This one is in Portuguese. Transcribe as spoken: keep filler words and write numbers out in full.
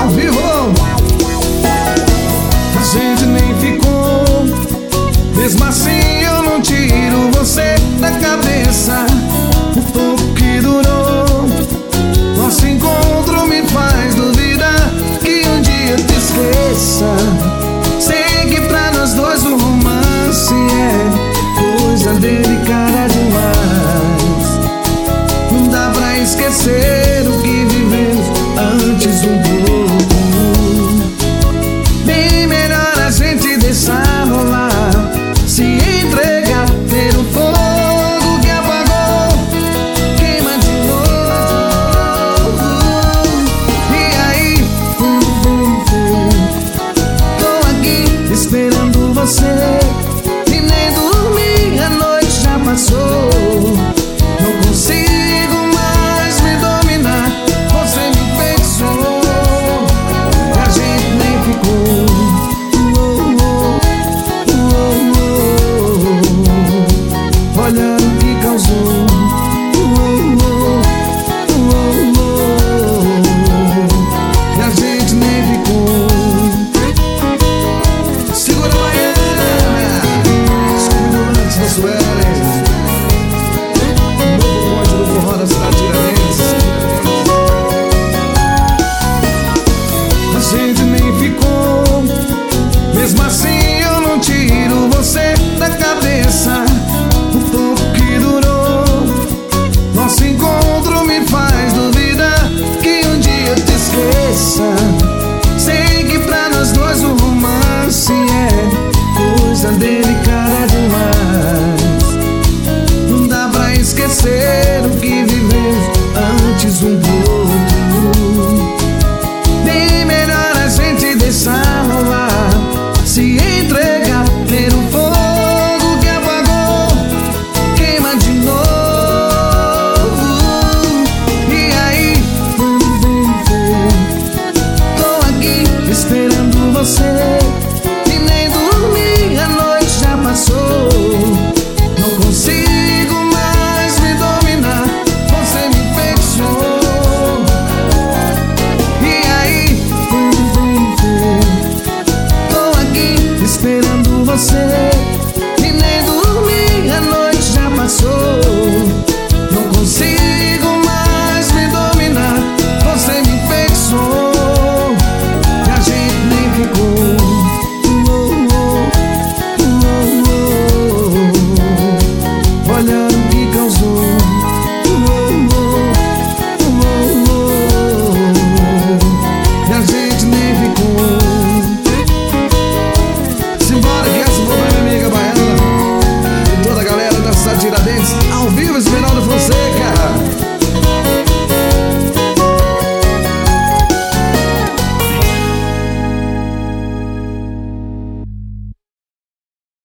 ao vivo. A gente nem ficou, mesmo assim eu não tiro você da cabeça. O pouco que durou nosso encontro me faz duvidar que um dia eu te esqueça. Sei que pra nós dois o romance é coisa delicada demais. Não dá pra esquecer o que vivemos antes um pouco. Bem melhor a gente deixar rolar, se entregar, ter o fogo que apagou, queima de novo. E aí, tô aqui esperando você, e nem dormi, a noite já passou. Não consigo mais me dominar, você me pensou, e a gente nem ficou. Olha o que causou.